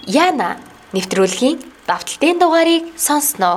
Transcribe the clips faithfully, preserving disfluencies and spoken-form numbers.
Яна нэвтрүүлгийн давталтын дугаарыг сонсноо.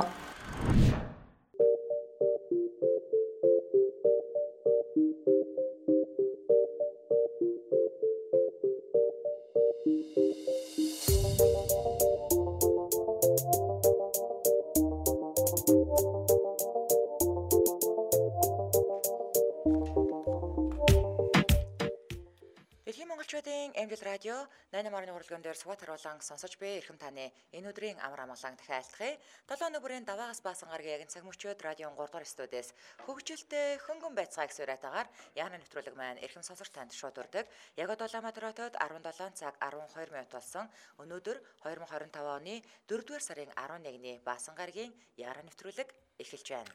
Монголчуудын Эмжил радио найман марны урлагын дээр суват харуулан сонсож буй эрхэм таны энэ өдрийн амар амгалан дахин айлтгая. долоо нүбэрийн даваагаас баасан гаргийн яг цаг мөчөөд радион гурав дахь студиэс хөгжилтэй хөнгөн байцгааг сураатагаар Яна нэвтрүүлэг маань эрхэм сонсогч танд шууд урдаг. Яг одоо Улаанбаатар хотод арван долоо цаг арван хоёр минут болсон. Өнөөдөр хоёр мың хорин таван оны дөрөвдүгээр сарын арван нэгний баасан гаргийн Яна нэвтрүүлэг эхэлж байна.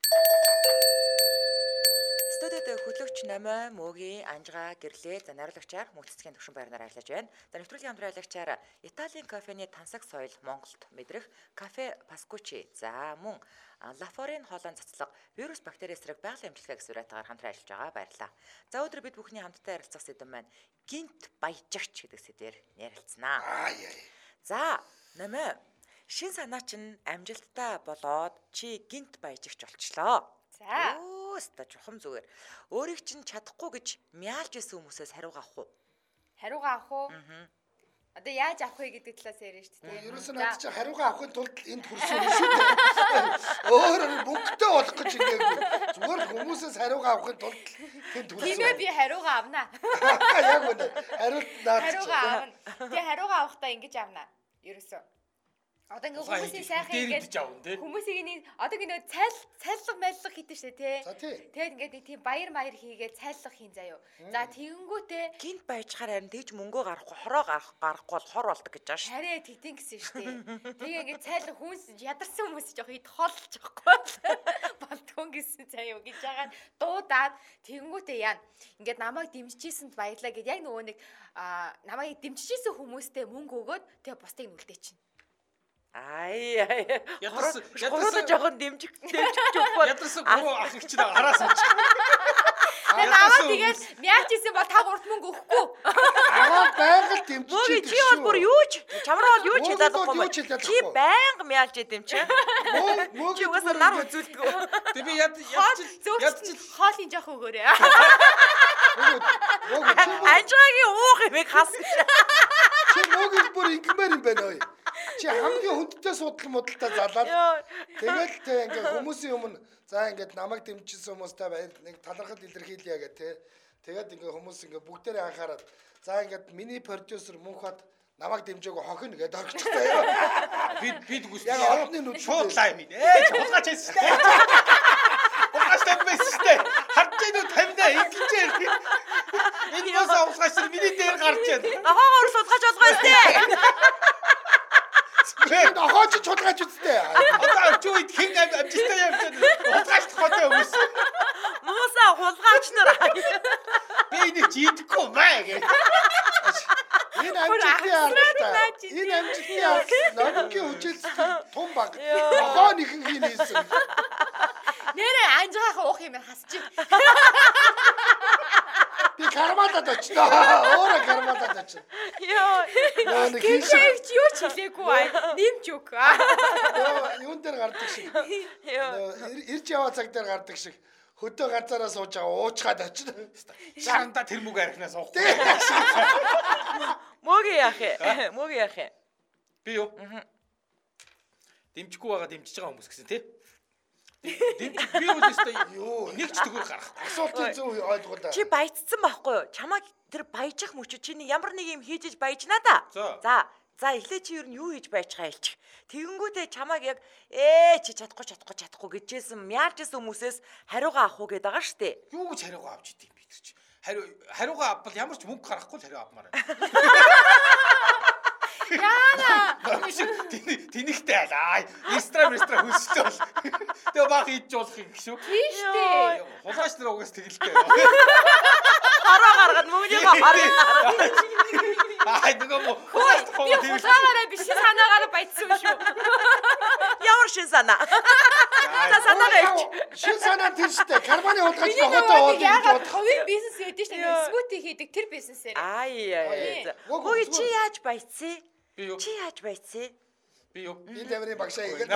Студид хөтлөгч Намаа, Мөгийн, Анжгаа, Гэрлээ, за найруулагчаар мөнхцгийн төвшин байрнаар ажиллаж байна. За нэвтрүүлгийн хамтраалагчаар Италийн кофений тансаг соёл Монголд мэдрэх кафе Паскучи. За мөн Лафорын хоолойн цацлага вирус бактери эсрэг байгалийн эмчилгээг сураатагаар хамтран ажиллаж байгаа баярлалаа. За өдөр бид бүхний хамтдаа ярилцах сэдэв маань гинт баяжигч гэдэг сэдвээр ярилцсанаа. За Намаа, шин санаа чинь амжилттай болоод чи гинт баяжигч болчлоо. За. Өөстө жухам зүгээр. Өөрийг чинь чадахгүй гэж мяалж исэн хүмүүсээс хариугаа авах уу? Хариугаа авах уу? Аа. Одоо яаж авах вэ гэдэг талаас ярина шүү дээ. Ерөөсөө над чи хариугаа авахын тулд энд хүрсэн юм шүү дээ. Өөр бүгдээ болох гэж ингээггүй. Зүгээр хүмүүсээс хариугаа авахын тулд тэнд хүрсэн. Тиймээ би хариугаа авнаа. Яг үнэ. Хариулт наад. Хариугаа авна. Тэгээ хариугаа авахдаа ингэж авнаа. Ерөөсөө. Одоо ингээ хүмүүсийн сайхан ингээд хүмүүсийг нэг одоо ингээ цайл цайлга майлга хийдэж штэ тий. Тэгээд ингээд нэг тийм баяр маяр хийгээд цайлга хийн заяо. За тэгэнгүүтээ гинт баяжхаар харин тэгж мөнгөө гарахгүй хороо гарах гарахгүй бол хор болдог гэж байгаа ш. Харин тэгтэн гэсэн штэ. Тэгээ ингээ цайлга хүнс ядарсан хүмүүс жоох ид хоолж байхгүй болтгон гэсэн заяо гэж байгаа дуудаад тэгэнгүүтээ яана. Ингээд намайг дэмжижсэнд баярлаа гэд яг нөгөө нэг намайг дэмжижсэн хүмүүстэй мөнгө өгөөд тэгээ бусдыг нүлдээ чинь. Ай ай. Ядарсан ядарсан жоохон дэмжих дэмжих өгвөл ядарсан гурван ах их чинь араас авчих. Тэгээд аваад тэгээд мяач исэн бол та гурт мөнгө өгөхгүй. Аа байгаль дэмжиж. Мөгийн чи бол бүр юу ч чамраа бол юу ч хэлээд байхгүй. Чи байнга мяалж идэм чи. Мөг чи угаасаа нар үзүүлдэг. Тэг би яд яд чи хоолын жоох өгөөрэй. Анжаагийн уух юмыг хас. Чи мөгийг бүр ингэмээр юм байна ой. Чи хамгийн хүндтэй судал модалтай залаад тэгэл тэ ингээ хүмүүсийн өмнө за ингээд намайг дэмжижсэн хүмүүстэй баяр нэг талархал илэрхийлье гэх тэ тэгээд ингээ хүмүүс ингээ бүгдээрээ анхаарад за ингээд миний продюсер мөнхөд намайг дэмжээгөө хохино гэдээ орчих заяа бид бид үгүй яг орны нүд шууд лайм ээ ээ хулгаач хэлсэн тэ хулгаач тэмээстэй харж идүү тамдаа ингэж энэ бас хулгаач миний дээр гарч байна ахаагаар сулгаж болгоё тэ Хэн ахаач чулгаач үстэй. Одоо ч үед хэн амжилттай явж байна. Хулгаач хотой хүмүүс. Мууса хулгаач нар. Би энийг жийдэхгүй маа гэж. Энэ амжилттай аа. Энэ амжилттай аа. Ногийн хүчилсэн том баг. Ахаа нэхэн хийлээсэн. Нэрээ анжаахан уух юм хасчих. Би кармадад очтоо. Өөрөө кармадад очив. Йоо. Гэвч юу ч хэлээгүй бай. Нимж үг. Йоо, юун дээр гардаг шиг. Йоо, ирж яваа цаг дээр гардаг шиг. Хөдөө ганцаараа сууж байгаа уучгаад очив. Шаранда тэр мөг арихнаас уухгүй. Мөгийн яах вэ? Мөгийн яах вэ? Би юу? Дэмжихгүй байгаа дэмжиж байгаа хүмүүс гэсэн тий. Дэмжих би бол өстой юу нэг ч төгөр гарах. Асуултын зөв ойлгуулаа. Чи баяжсан байхгүй юу? Чамайг тэр баяжих мөчө чи нэг ямар нэг юм хийж баяжнаа да. За. За эхлээ чи юу нь юу хийж баяжхаа хэлчих. Тэгэнгүүтээ чамайг яг ээ чи чадахгүй чадахгүй чадахгүй гэжсэн мяарчсэн хүмүүсээс хариугаа авах уу гэдэг байгаа штэ. Юу гэж хариугаа авч идэв би тэр чи. Хариу хариугаа авбал ямар ч мөнгө гарахгүй л хариу авмаар байна. Яна. Тэнийхтэй алаа. Экстра экстра хүсэлтэй бол. Тэгээ баг хийж болох юм шүү. Тийш дээ. Хулгаач нар угаас тэгэлтэй. Хараа гаргаад мөнгөний хараа. Аа нөгөө мо. Би хулгаараа биш санаагаар баяцсан шүү. Ямар шин санаа. Та санаагаа. Шин санаа тийштэй. Карманы хулгаач нохотой уулж яагаад хувийн бизнес гэдэг шүү дээ. Смути хийдэг тэр бизнесээр. Ай яа. Мөгийн чи яаж баяцсан? Би юу? Чи яаж байцсан? Би юу? Би тамирын багшаа игээд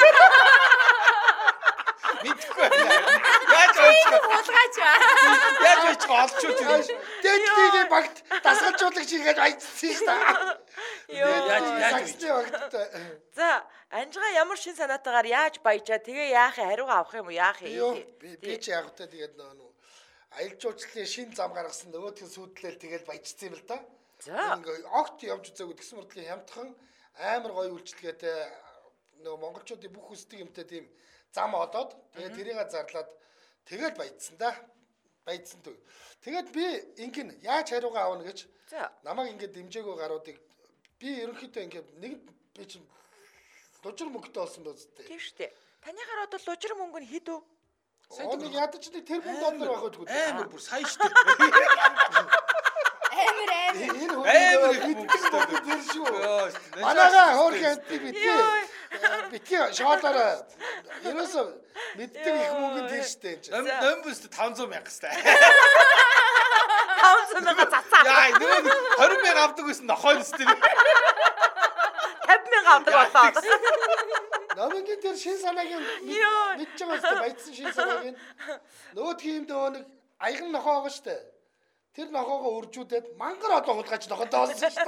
Мэдхгүй байна. Яаж ойчих? Уулгаач. Яаж ойчих олчгүй тийм. дээдлийн багт дасгалжуулагч хийгээд айцсан шүү дээ. Яаж яаж Саксны багт. За, Анжгаа ямар шин санаатаагаар яаж баяжаа тэгээ яах юм хариугаа авах юм уу яах Юу юм? би би ч яг хөтэ тэгээд нөгөө аялал жуулчлалын шин зам гаргасан нөгөөдгөө сүйтлээл тэгээд баяжсан юм л да. За. Ингээ огт явж үзээгүй гэсэн мөрдлөө хямдхан амар гоё үйлчлэгээтэй нөгөө монголчуудын бүх хүсдэг юмтай тийм зам одоод тэгээд тэрийг зарлаад тэгээд баяжсан да. Баяжсан төв. Тэгээд би ингэн яаж хариугаа авна гэж За. намайг ингээд дэмжээгөө гаруудыг би ерөнхийдөө ингээд нэг би чинь лужир мөнгөтэй болсон дөө зү. Тийм шүү дээ. Танийгаар одоо лужир мөнгө нь хэд үү? Оныг ядаж нэг тэрбум доллар байх үү? Амар бүр сайн шүү дээ. Амар амар. Энэ Амар хүн их мөнгөтэй. тэр шүү. Йоо. Манайгаа хөөрхөн битгий. Битгий шоолоор ерөөсөө мэддэг их мөнгөнд тэр штэ энэ. Ном номбост таван зуун мянга хэвээр. таван зуун мянга цацаа. Яа, нөгөө двадцать мянга авдаг гэсэн нохойн өстэй. тавин мянга авдаг болоо. Намынгийн тэр шин санаагийн мэдж байгаа штэ баяцсан шин санаагийн. Нөгөөдгийн юм нөгөө нэг аяган нохоогоо штэ. Тэр нохоогоо үржүүлээд мангар одоо хулгайч нохотой болсон штэ.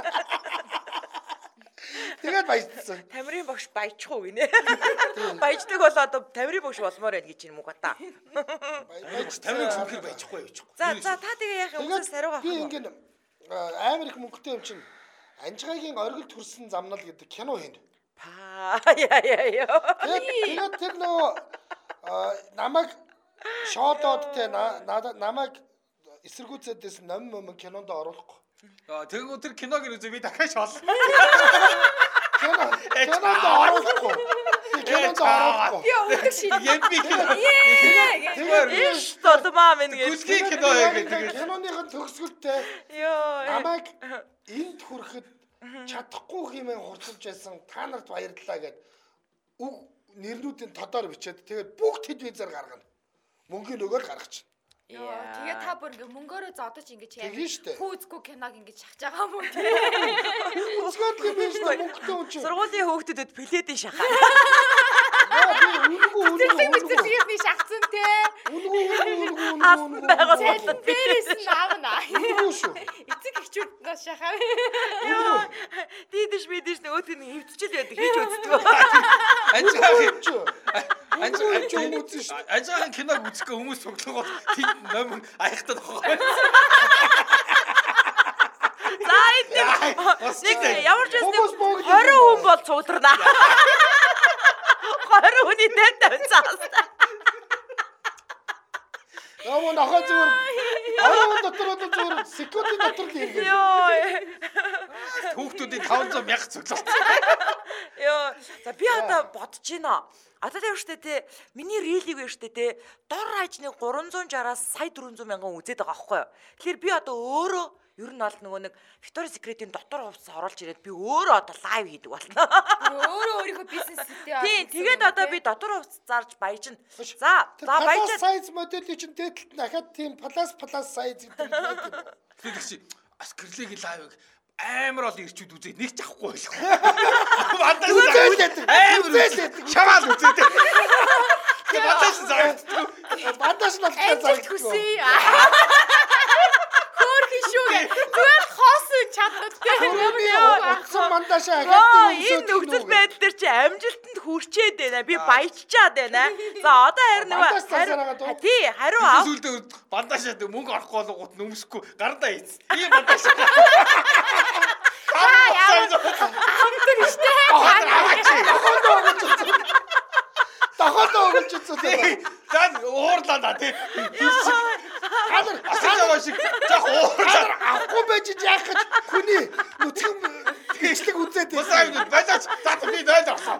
Тэгээд баяцсан. Тамирын багш баяжчих уу гинэ. Баяждаг бол одоо тамирын багш болмоор байна гэж юм уу та. Тамирын зүрхэр байчихгүй юу? За за та тэгээ яах юм уусаа сариугаа авах би юм. ингээд амар их мөнгөтэй юм чинь Анжгаагийн оргил төрсөн замнал гэдэг кино хийн. Па яа яа яа. Тэгээд тэр нөө намайг шоодод те намайг эсэргүүцэдээс ном ном кинонд оруулахгүй. Аа тэгвэл тэр киног үзээ би дахиад шоол. Кино кинонд оруулахгүй. Кинонд оруулахгүй. Би өгдөг шин. Яа би кино. Тэгээд Иш толмаа минь гэж. Гүлгийн кино яг тэгээд киноныхын төгсгөлтэй Йоо. намайг энд хүрэхэд чадахгүй хэмээн хурцлж байсан та нарт баярлалаа гэд үг нэрнүүдийн тодоор бичээд тэгээд бүх телевизээр гаргана. Мөнгөний нөгөөл гаргачих. Йоо, тэгээ та бүр ингээ мөнгөөрөө зодож ингэж яа. Тэгнь штэ. Хүүзгүй киног ингэж шахаж байгаа юм уу тий. Үзгээд юм биш мөнгөтэй юм чи. Сургуулийн хүүхдүүдэд пледийн шахаа. Яа би үнгүй үнгүй Зэрэг үнгүй. мэдэрхийхний шахацсан тий. Үнгүй үнгүй үнгүй Авсан үнгүй. байгаа. Цайлан дээрээс нь аавна. Үнгүй шүү. Эцэг эхчүүднээс шахаа. Йоо. Дийдэш мэдэж нөгөөтг нь хөвтчил байдаг хийж үздэг. Анжаагийн Анжаагийн юм үзэн шүү. Анжаагийн киног үзэхгүй хүмүүс цуглах тийм ном аяхтад хогоо. За энэ ямар ч Хүмүүс юм бүгд двадцать хүн бол цуудрнаа. двадцать хүний дээр тавьцаас. Яа мөн ахаа зүгээр. Аа дотор одоо зүгээр секундын дотор л иргэн. Йоо. Хүүхдүүдийн таван зуун мянга цуглаа. Йоо. За би одоо бодож байна. Одоо тийм шүү дээ те. Миний рилиг байна шүү дээ те. Дор хажны гурван зуун шараас сая дөрвөн зуун мянган үзээд байгаа байхгүй юу? Тэгэхээр би одоо өөрөө ер нь бол нөгөө нэг Victoria's Secret-ийн дотор хувцас оруулж ирээд би өөрөө одоо лайв хийдэг болно. Өөрөө өөрийнхөө бизнес хийдэг. Тийм, тэгээд одоо би дотор хувцас зарж баяжна. За, за баяжаад сайз моделийн чинь дээдлэлт дахиад тийм плюс плюс сайз гэдэг юм. Тэр чи Скрлигийн лайвыг амар ол ирчүүд үзээ нэг ч авахгүй байх. Бандаж амар шаваал үзээ. Тэр бандаж заагдаг. Бандаж нь бол Амжилт хүсье. Хөөрхөн шүү. Зүгээр хоос чаддаг те. Утсан бандашаа Оо, ахаад энэ нөхцөл байдал дээр чи амжилтанд хүрчээд байна. Би баяжчаад байна. За, одоо харин Бандаж цаасаар нөгөө агаад уу? тий, хариу ав. Сүлдээ бандажаад мөнгө орохгүй болгоот нөмсөхгүй гарандаа ийц. Би бандаж. Дахад өгч үзсэн. Дан уурлаа да тий. Хадар Асаа шиг жах уурлаа. авахгүй байж яах гэж хүний нүцгэн бичлэг үзээд Босаа юм балаач зат би нойл авсан.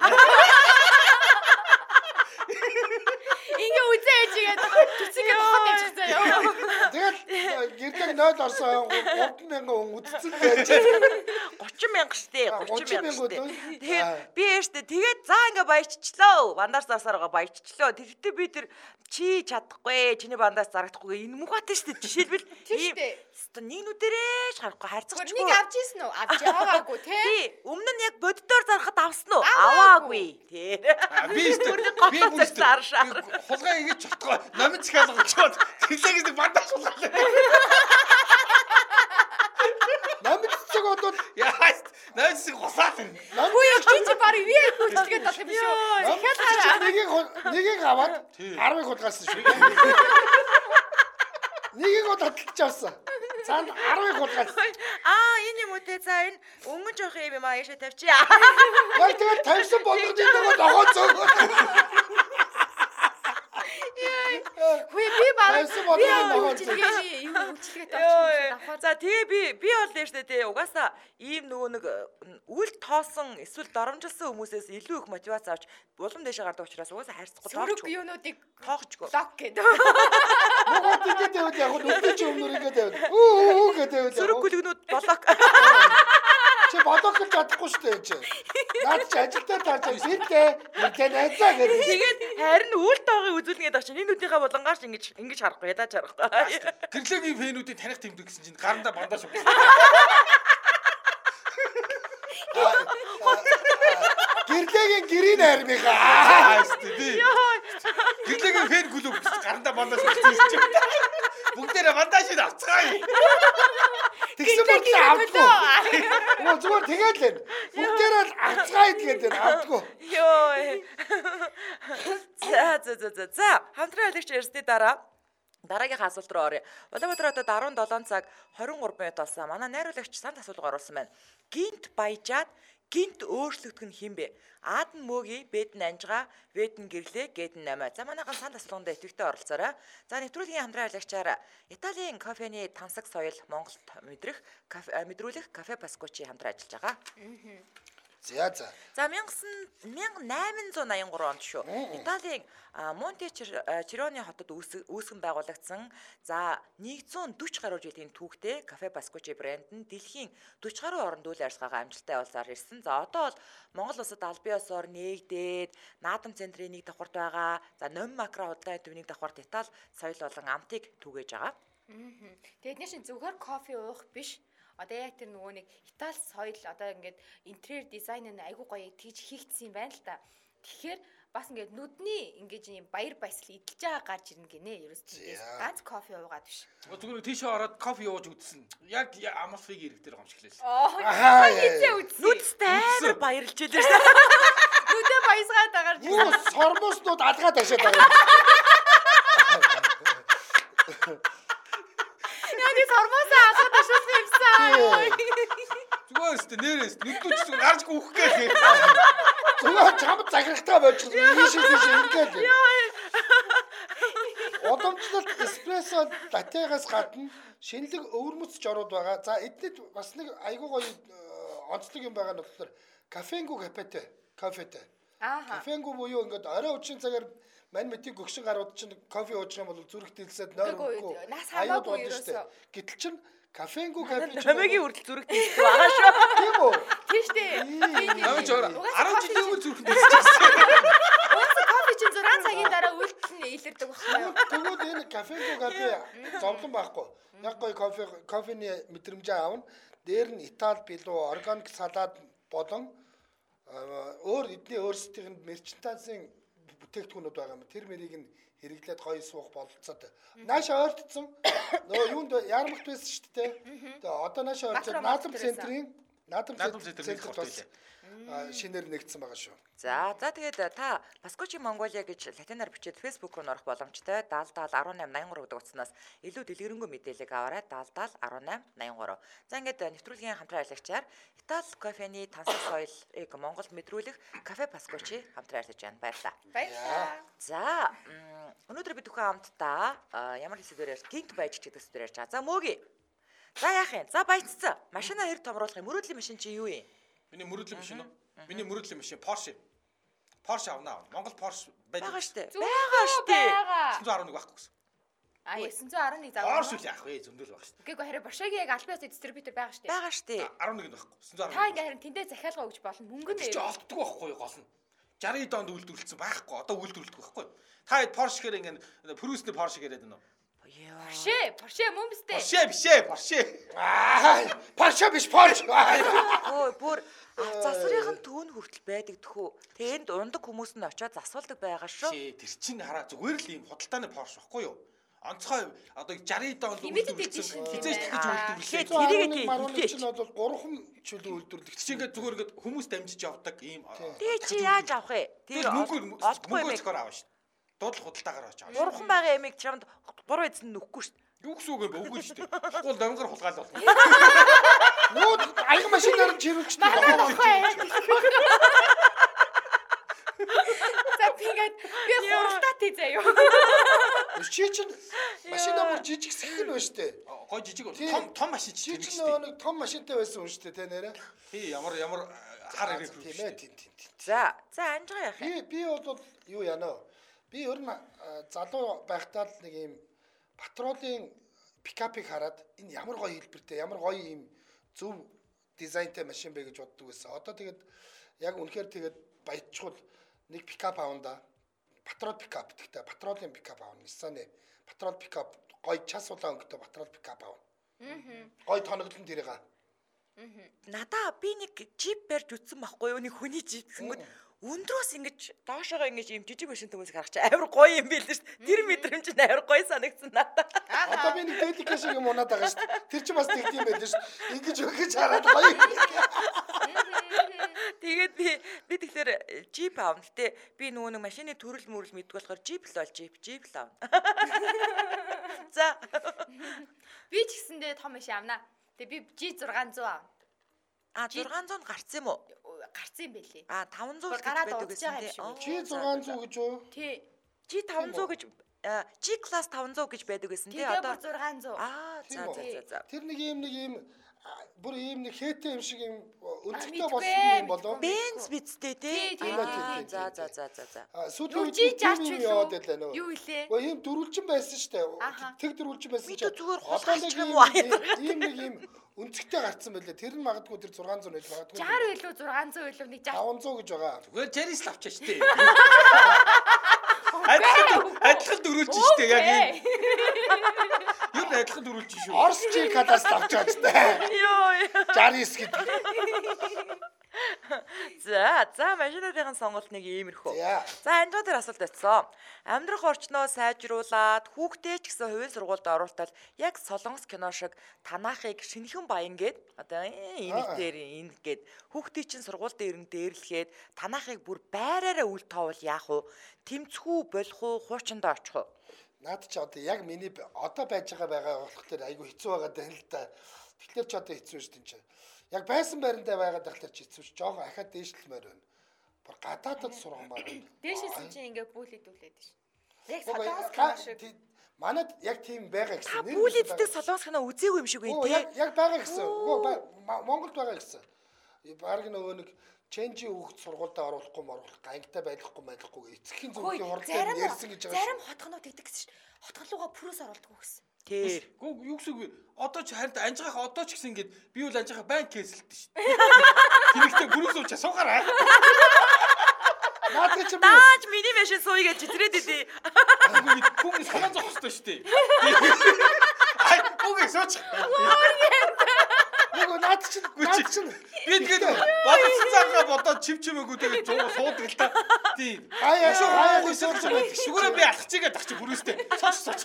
Ингээ үзээж игээд түцэгээ тохот явчихсан ёо. тэгэл гэрдэг нойл орсон гурван мянган хүн үзсэн байж тридцать мянга штэ. тридцать мянга штэ. Тэгээд би яаштай тэгээд за ингээ баяжчлаа. Бандаас зарсараа баяжчлаа. Тэгтээ би тэр чи чадахгүй, чиний бандаас зарагдахгүй энэ муухайтай штэ. Жишээлбэл ийм нэг нүдэрээ харахгүй харьцахгүй. Нэг авч ийсэн үү? Авч яваагүй те. Тий, өмнө Би бүр хулгай ингэж чотгоо номын захиалга очоод тэглээс нэг бандаж хулгаалаа. Намд цэг бодвол Яа, номын захиалга гусаад. Үгүй юу чи чи баг ви хүчлгээд болох юм шүү. Захиалга нэгийг нэгийг аваад арвыг хулгайлсан шүү. Нэгийг бол хаталж авсан. Цаанд арвыг хулгайлсан. Аа, энэ юм уу те. За энэ өнгөн жоох юм юм аа яшаа тавьчих. Яг тэгээд тавьсан болгож байгаа ногоо цог. Үгүй би баг Тавьсан болгож ногоо цог. хүчлэгээ юм хүчлгээд авчихсан. За тэгээ би би бол нэ штэ те. Угаасаа ийм нөгөө нэг үл тоосон эсвэл доромжилсан хүмүүсээс илүү их мотивац авч улам дэше гардаг учраас угаасаа хайрцахгүй Зүрх тоочгүй. юунуудыг Тоохчгүй. лок гэдэг. Нөгөө тэгээд яваад яг нүдний ч өмнөр ингээд яваад. Үү үү гэдэг яваад. Зүрх гүлгнүүд болок. Чи бодох гэж чадахгүй шүү дээ чи. Наад чи ажилдаа таарч ирдээ. Ирдээ найзаа гэдэг. Тэгээд харин үл тоогыг үзүүлнгээд очиж энэ нүдийнхээ болонгоос ингэж ингэж харахгүй ядаж харахгүй. Гэрлэгийн фэнүүдийн таних тэмдэг гэсэн чинь гарандаа бандаж өгсөн. Гэрлэгийн гэрийн армигаа. Аа, тий. Гэрлэгийн фэн гүлөв гарандаа бандаж өгсөн чинь. Бүгдээрээ бандажийг авцгаая. Тэгсэн бодлоо авдгүй. Нөө зүгээр тэгээд л бүгдээрээ авцгаа идгээд байна авдгүй. Йоо. За за за за. За хамтран алагч ярьсны дараа дараагийн асуулт руу оръё. Улаанбаатар хотод арван долоон цаг хорин гурван минут болсон. Манай найруулагч санд асуулга оруулсан байна. Гинт баяжаад гинт өөрчлөгдөх нь хэн бэ? Аад нь мөөгийн, бэд нь анжгаа, вэд нь гэрлээ, гэд нь намаа. За манайхан санд асуулганд идэвхтэй оролцоорой. За нэвтрүүлгийн хамтран алагчаар Италийн кофений тансаг соёл Монголд мэдрэх мэдрүүлэх кафе Паскучи хамтран ажиллаж байгаа. За за. За мянга найман зуун аян гурван онд шүү. Италийн Монте Чироны хотод үүсгэн байгуулагдсан за нэгдүгээр дөрвөн гаруй жилийн түүхтэй кафе Паскучи брэнд нь дэлхийн дөрвөн гаруй оронд үйл ажиллагаагаа амжилттай явуулсаар ирсэн. За одоо бол Монгол улсад аль бие усаар нээгдээд наадам центрийн нэг давхарт байгаа. За Номи Макра худалдааны төвний давхарт Итали соёл болон амтыг түгээж байгаа. Тэгээд нэг шин зүгээр кофе уух биш. Одоо яг тэр нөгөө нэг Итали соёл одоо ингээд интерьер дизайн нь айгуу гоё тэгж хийгдсэн юм байна л та. Тэгэхээр бас ингээд нүдний ингээд юм баяр баясгал идэлж байгаа гарч ирнэ гинэ. Ерөөсөө ганц кофе уугаад биш. Зүгээр тийшээ ороод кофе ууж үзсэн. Яг амарфиг ирэг дээр гомшглээ. Аа хизээ үзсэн. Нүдтэй амар баярлж илээ. Нүдээ баясгаад байгаа. Юу сормоснууд алгаад ашаад байгаа. Яни сормосоо алгаад ашаад юмсан. Зүгээр өстө нэрээс нүднүүч зүгээр гарч гүөх гээ. Зүгээр чам заграхтаа болчихсон. Ийш ийш ингээд. Одомчлол эспрессо латтегаас гадна шинэлэг өвөрмөц жорууд байгаа. За эднэд бас нэг айгуу гоё онцлог юм байгаа нь болохоор кафенго кафете, кафете. Аа. Кафенго буюу ингээд орой үеийн цагаар мань мэтийн гөгшин гарууд чинь кофе ууж юм бол зүрх дэлсээд нойр өгөхгүй. Аюуд болно шүү дээ. Гэтэл чинь кафенго кафе Намигийн үрдэл зүрх дэлсэх байгаа шүү. Тийм үү? Тийш дээ. Намайг жоо арван жилийн өмнө зүрхэн дэлсчихсэн. Уусаа кофе чинь зургаан цагийн дараа үйлдэл нь илэрдэг байхгүй юу? Тэгвэл энэ кафенго кафе зовлон байхгүй. Яг гоё кофе кофений мэдрэмжээ аавна. Дээр нь Итали билүү органик салаад болон өөр эдний өөрсдийнх нь мерчентайзing бүтээгдэхүүнүүд байгаа юм. Тэр мэрийг нь хэрэглээд гоё суух бололцоод. Наашаа ойртсон. Нөгөө юунд яармагт байсан шүү дээ. Тэгээ одоо наашаа ойртсон наадам центрийн наадам центрийн хот шинээр нэгдсэн байгаа шүү. За за тэгээд та Паскучи Монголиа гэж латинаар бичээд Facebook руу нөрөх боломжтой даал даал арван найман найман гурав гэдэг утаснаас илүү дэлгэрэнгүй мэдээлэл аваарай даал даал арван найман найман гурав. За ингээд нэвтрүүлгийн хамтран ажиллагчаар Итали кофений тансаг соёлыг Монголд мэдрүүлэх кафе Паскучи хамтран ажиллаж байна. Баярлалаа. Баярлалаа. За өнөөдөр бид бүхэн хамтдаа ямар хэсгээр гинт байж гэдэг сэдвээр ярьж байгаа. За мөөги. За яах юм? За баяцсан. Машина хэрэг томруулах юм. Мөрөөдлийн машин чи юу юм? Миний мөрөөдлийн машин уу? Миний мөрөөдлийн машин Porsche. Porsche авнаа. Монгол Porsche байгаа штэ. Байгаа штэ. девятьсот дөрвөн байхгүй гэсэн. А девятьсот дөрвөн зав. Porsche л яах вэ? Зөндөл байгаа штэ. Гэхдээ харин Porsche-гийн яг аль биесээ дистрибьютор байгаа штэ. Байгаа штэ. дөрвөн байхгүй. девятьсот дөрвөн. Та ингээ харин тэндээ захиалга өгч болно. Мөнгө нь чи олддог байхгүй гол нь. шейсдунд үйлдвэрлэсэн байхгүй. Одоо үйлдвэрлэдэг байхгүй. Та Porsche-гээр ингээ Prius-ний Porsche гэдэг нь үү? Яа. Порше, Порше мөн биз дээ. Порше биш ээ, Порше. Аа, Порше биш, Порш. Өө бүр засварын түүн хүртэл байдаг тхүү. Тэнд ундаг хүмүүс нь очиод засуулдаг байгаа шүү. Шээ, тэр чинь хараа зүгээр л ийм худалдааны Порш баггүй юу? Онцгой одоо шестьдесят донд Хэмээдэд идэж шин. хизээж тэгж үлддэг Тэгэхээр лээ. тэрийг Тэрийг маруулж чинь бол гурван чөлөө үйлдвэрлэдэг. Чи ингээд зүгээр ингээд хүмүүс дамжиж явдаг ийм. Тэгээ чи яаж авах вэ? Тэр мөнгө олдохгүй мөнгө юм. зохиор авна шүү. Дуудлах худалдаагаар очиж авна. Гурван байгаа ямиг чамд гурван эзэн нүхгүй шүү. Юу гэсэн үг юм бэ? Үгүй шүү дээ. Тэгвэл намгаар хулгаал болно. Нууд аяг машинаар чирүүлж Манай нохой. За тэгээд би хуралдаа тий заяа. Чи чинь машина бүр жижиг сэхэн байна шүү дээ. Гой жижиг бол том том машин чинь Жижиг шүү дээ. нэг том машинтай байсан юм шүү дээ тэ нэрэ. Тий, ямар ямар хар ирэх Тийм ээ, тийм тийм. За, за анжгаа яах Би вэ? би бол юу яана вэ? Би ер нь залуу байхдаа л нэг юм патролын пикапыг хараад энэ ямар гоё хэлбэртэй, ямар гоё юм зөв дизайнтай машин бэ гэж боддог байсан. Одоо тэгээд яг үнэхээр тэгээд баяжчвал нэг пикап аавна. Патрол пикап гэхдээ патролын пикап аавна. Nissan патрол пикап гоё час улаан өнгөтэй патрол пикап аавна. Аа. Гоё тоногдлон тэрийг. Надаа би нэг джип барьж үтсэн байхгүй юу? Нэг хүний джип гэсэнгүүт өндрөөс ингэж доошоогоо ингэж юм жижиг машин хүмүүс харах чи амар гоё юм билээ шүү. Тэр мэдрэмж нь амар гоё санагдсан надад. Одоо би нэг делика шиг юм унаад байгаа шүү. Тэр чинь бас тэгт юм байлээ шүү. Ингэж өгөж хараад гоё. Тэгээд би би тэгэхээр джип аавна. Гэтэ би нөгөө нэг машины төрөл мөрөл мэддэг болохоор джип л бол джип, джип л аавна. За. Би ч гэсэндээ том машин авнаа. Тэгээ би G six hundred авна. А сix hundred гарсан юм уу? Гарсан юм байлээ. А five hundred гараад байдаг удаж гэсэн байгаа юм тий. Чи six hundred гэж юу? Тий. G five hundred гэж G class five hundred гэж байдаг гэсэн тий. Тэгээ Одоо бүр six hundred. Аа за за за за. Тэр нэг юм нэг юм бүр ийм нэг хээтэй юм шиг юм өнцгтэй мэдгүй, болсон юм болов. Бенз бидтэй тий. Тий, тий, тий. За за за за за. А Юу сүүлийн үед G тийм six юм hundred яваад байлаа нөө. Юу илээ? Гэхдээ ийм дөрвөлжин байсан шүү дээ. Аха. Тэг дөрвөлжин байсан Бид чинь зүгээр одоо хулгайч нэг юм ийм- уу? ийм нэг юм өнцгтэй гарцсан байлаа. Тэр нь магадгүй тэр six hundred байж магадгүй. sixty илүү six hundred илүү нэг five hundred гэж байгаа. Зүгээр Jerry's лавчаа шүү дээ. Адилхан адилхан дөрүүлж шүү дээ яг ийм. Юу адилхан дөрүүлж шүү. Орс чи кадаас авчаач таа. Йоо. sixty-nine гэдэг. За за машинуудын сонголт нэг иймэрхүү. За. За анжаа дээр асуулт очсон. Амьдрах орчноо сайжруулад хүүхдээ ч гэсэн хувийн сургуульд оруултал яг Солонгос кино шиг танаахыг шинэхэн баян гээд одоо энэ дээр энэ гээд хүүхдийн чинь сургуульд ирэн дээрлэхэд танаахыг бүр байраараа үл тоовол яах вэ? Тэмцэхүү болох уу, хуучиндаа очих уу? Наад чи одоо яг миний одоо байж байгаа байгаа болох тэр айгу хэцүү байгаа даа л да. Тэгэхээр ч одоо хэцүү шүү дээ. Яг байсан байрандаа байгаад байхлаар ч хэцүү ш. Жохоо ахаад дээшлэмээр байна. Бүр гадаадд сурган баг. Дээшээс чинь ингээ бүүлэдүүлээд ш. Яг Угаа, солонгос га- кино шиг. тий- Манайд яг тийм байгаа Та гэсэн. Нэр бүлэддэг байгаа. солонгос кино үзээгүй юм шиг Оо, байна яг тий. яг байгаа гэсэн. Үгүй ба- Ма- Монголд байгаа гэсэн. Бараг нөгөө нэг ченжи хүүхд сургуультай оруулахгүй моруулах ангитай байхгүй байхгүй эцгийн Хөөе, зөвхөн хурдан зарим ярьсан гэж байгаа. зарим хотгонууд идэх гэсэн ш. Хотголууга пүрээс оруулдаг гэсэн. Тэр. Гүү юу гэсэн үг вэ? Одоо ч харин анжаах одоо ч гэсэн ингэж би бол анжаах банк кэсэлтэй шүү. Тэнэгтэй бүрээс уучаа суугаараа. Наад чи би Тааж миний машин сууя гэж читрээд идэв. Үгүй бүгд санаа зовх хэрэгтэй шүү дээ. Ай үгүй сууч. нөгөө наад чи наад чи Би тэгээд бодсон цаагаа бодоод чив чимээгүү тэгээд зуу суудаг л та. Тийм. хаяа Шүү хаяа хаяа сууж сууж байдаг. Шүгүрээ би алах чигээ дах чи бүрээстэй. Сууч сууч.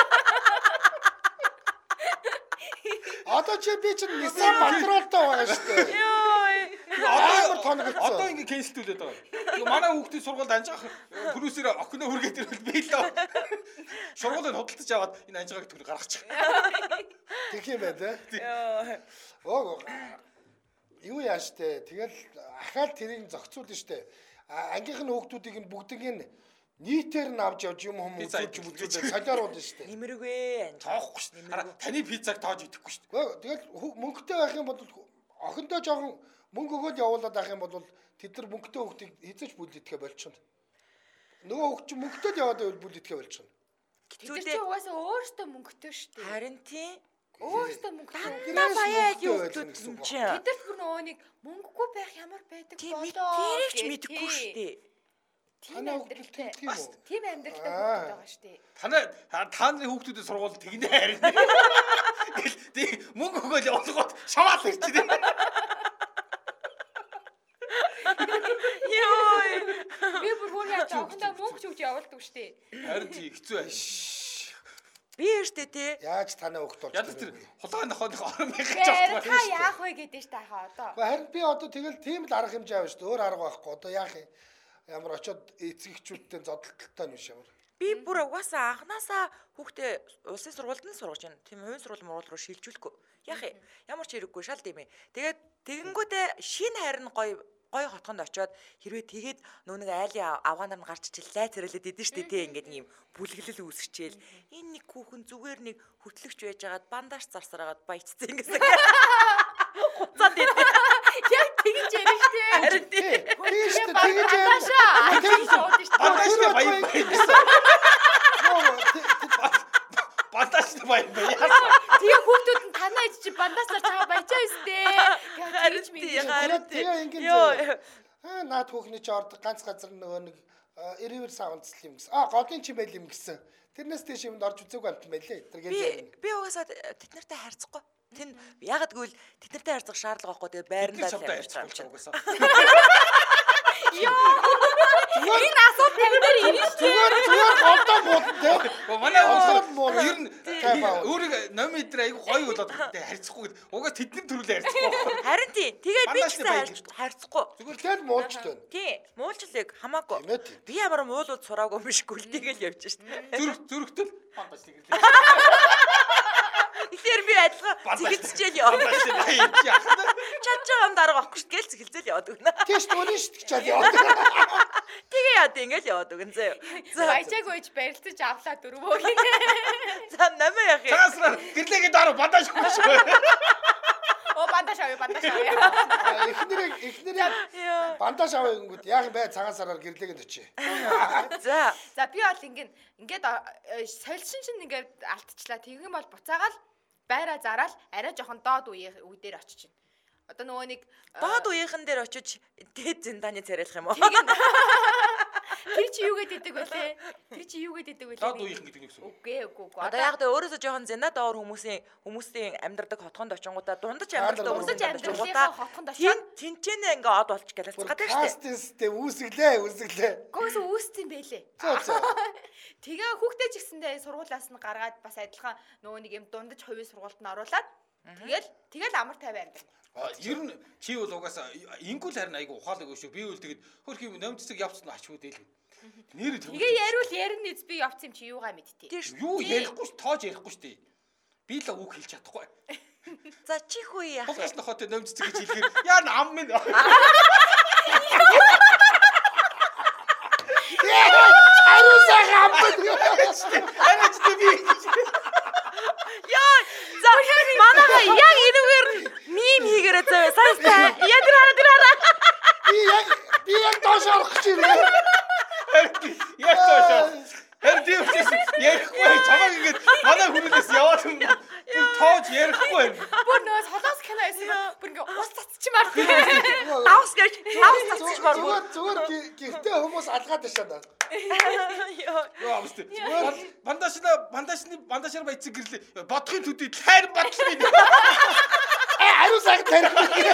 одоо чи би чи Nissan патролтой байгаа шүү дээ. Амар Одоо тоногдсон. одоо ингэ кэнселтүүлээд байгаа. Тэгээ манай хүүхдийн сургуульд анжаах бүрүүсээр охиноо хүргээд ирвэл би л сургуулийг худалдаж аваад энэ анжааг төр гаргачих. Тэг юм байна те. Оо юу яаш те. Тэгэл ахаал тэрийг зохицуулна штэ. Ангийнх нь хүүхдүүдийг нь бүгдийг нь нийтээр нь авч явж юм хүмүүс үзүүлж үзүүлж солиоруулна штэ. Нэмэргүй. Тоохгүй шүү дээ. Хараа таны пиццаг тоож идэхгүй шүү Гэхдээ тэгэл хүү- мөнгөтэй байх юм бол охиндоо жоохон мөнгө өгөөд явуулаад байх юм бол тэд нар мөнгөтэй хүүхдийг хязгаарч бүлэтгэе болчихно. Нөгөө хүүхд чинь мөнгөтэй яваад байвал бүлэтгэе болчихно. Тэд нар чи угаасаа өөртөө мөнгөтэй ш. Харин тий. Өөртөө мөнгөтэй. Та баяа мөнгөтэй юу байж гэдэг гэсэн юм үг. чинь. Тэд нар бүр нөгөө нэг мөнгөгүй байх ямар байдаг Тий болоо. тэрийг ч гэж, мэдэхгүй тий. шүү дээ. Тийм Танай амьдралтай. хүүхдүүд тийм үү? Тийм амьдралтай Аа. хүүхдүүд байгаа шүү дээ. Танай та нарын хүүхдүүдийн сургууль тэгнэ харин. Тэг мөнгө өгөөл явуулгууд шаваал ирчихэ. Йой. Би бүр хүн яаж авахтаа мөнгө ч өгч явуулдаг шүү дээ. Харин тий хэцүү байх. Би яаштэй тий. Яаж танай хүүхд болж Ядаж тэр хулгайн нохооны орон их Бэр жавч та яах вэ гэдэг ш таахаа одоо. Харин би одоо тэгэл тийм л арга хэмжээ авна шүү дээ. Өөр арга байхгүй. Одоо яах юм? Ямар очоод эцэгчүүдтэй зодтолтой нь биш ямар. Би бүр угаасаа анханасаа хүүхдээ улсын сургуульд нь сургаж байна. Тийм хувийн сургууль муул руу шилжүүлэхгүй. Яах юм? Ямар ч хэрэггүй шал димээ. Тэгээд тэгэнгүүтээ шинэ харин гоё гой хотгонд очоод хэрвээ тэгээд нөө нэг айлын авгаанаар нь гарч чиллээ царайлаад идэв штэ тий ингээд ийм бүлгэлэл үүсчихээл энэ нэг хүүхэн зүгээр нэг хөтлөгч байжгаад бандаж зарсараад баяцсан ингэсэн хуцаад идэв Яг тэгж ярина штэ. харин тий Тийм шүү дээ. Тэгэж яа. Тийм шууд штэ. Бандажны баян баян гэсэн. Бандажны баян баян. Тэгээ хүүхдүүд нь танаа ич чи бандасаар чагаа баячаа өстэй. харин тий харин тий Тэгээ ингээд ёо аа наад хүүхний чи ордог ганц газар нөгөө нэг ирээвэр савнцл юм гэсэн. Аа голын чи байл юм гэсэн. Тэрнээс тийш юмд орж үзээгүй амт байлээ. Тэр би гээд би угаасаа тэд нартай харьцахгүй тэн ягаад гэвэл тэд нартай харьцах шаардлага байхгүй тэгээ байрандаа Шавтай амьдарч байгаа юм ярьчих чинь угаасаа. Энэ асуулт тавьдаар ирнэ штэ. зүгээр зүгээр голдоо бууд те. Манай Голдоо өөр муу. ер нь өөрийг номи дээр айгу гоё болоод тэ харьцахгүй гэд. Угаас тэдний төрөлөө харьцахгүй. харин тий тэгээд би ч Бандажны гэсэн баян. харьц- харьцахгүй Зүгээр тэгэл муулчт байна. тий муулчлыг хамаагүй Тийм ээ, тийм. би ямар муулууд сураагүй биш гүлтэйгэл явж шít Зүрх зүрхтэл бандаж тэгэлээ. тэгэхээр би адилхан зэгэлцчихэл яваад Бандаж баян яах вэ? чад байгаа юм дарга авахгүй шít гээл зэгэлзэл яваад өгнө Тийш тууны шít чад яа. тэгээ яа ингээл яваад өгнө зөө за Баячаагүй ич барилцаж авлаа дөрвөө. за намаа яах юм Цаасраа гэрлээгээ дараа бандаж өгч. Оо бандаж авъя бандаж авъя. Эхнэрээ эхнэрээ бандаж аваа гингүүд яах юм бэ? Цагаан сараар гэрлээгэнд очие. за За би бол ингээд ингээд сольшин шин ингээд алтчлаа. Тэгэн бол буцаагаал байраа зараал арай жоохон доод үе үе дээр очиж чинь. Одоо нөгөө нэг доод үеийнхэн дээр очиж дээд зиндааны царайлах юм уу тэр чи юу гэдэг вэ? Тэр чи юу гэдэг вэ? Доод үеийнхэн гэдэг нь юу гэсэн үг? Үгүй үгүй үгүй. одоо яг тэ өөрөөсөө жоохон зинаа доор хүмүүсийн хүмүүсийн амьдардаг хотгонд очингуудаа дундаж амьдардаг Дундаж хүмүүсийн амьдралынхаа хотгонд тэн очиод тэнчэнэ ингээ од болчих гэлцгаад штэ Кастинстэй үүсгэлээ үүсгэлээ. гойс үүсцэн байлээ. Зөө зөө. Тэгээ хүүхдээ ч гэсэндээ сургуулаас нь гаргаад бас адилхан нөгөө нэг юм дундаж хувийн сургуульд нь оруулаад тэгэл тэгэл амар тайван амьдрал. Ер нь чи бол угаасаа ингүүл харин айгу ухаалаг шүү. Би бол тэгэд хөрх юм номцсэг явцсан ачгүй дээ л. Нэр төв. Тэгээ яривал ярина нэз би явц юм чи юугаа мэдтий. тийш Юу ярихгүй ш тоож ярихгүй штэ. Би л үг хэлж чадахгүй. за чи хүү яах вэ Болгоос нохотой номцсэг гэж хэлэхээр яа ам минь. Ариу сайхан амбад. Арайч би. Яа, за манайха яг энэгээр мим хийгээрээ зөө. Сая яг хараа дэраа. Би яг би яг доош орох гэж байна. Яг тоошоо. Хэр тийм ч ярихгүй чамаг ингэж манай хүнээс яваад юм. Тэр тоож ярихгүй байна. Бүр нөөс холоос кино байсан. Бүр ингээ ус цацчмаар. Давс гэж давс татчих баргүй. Зүгээр зүгээр гихтээ хүмүүс алгаад ташаа. Юу амстай. Бандашна бандашны бандашаар баяцсан гэрлээ. Бодохын төдий тайр бодлоо. Э ариу сайхан тарих.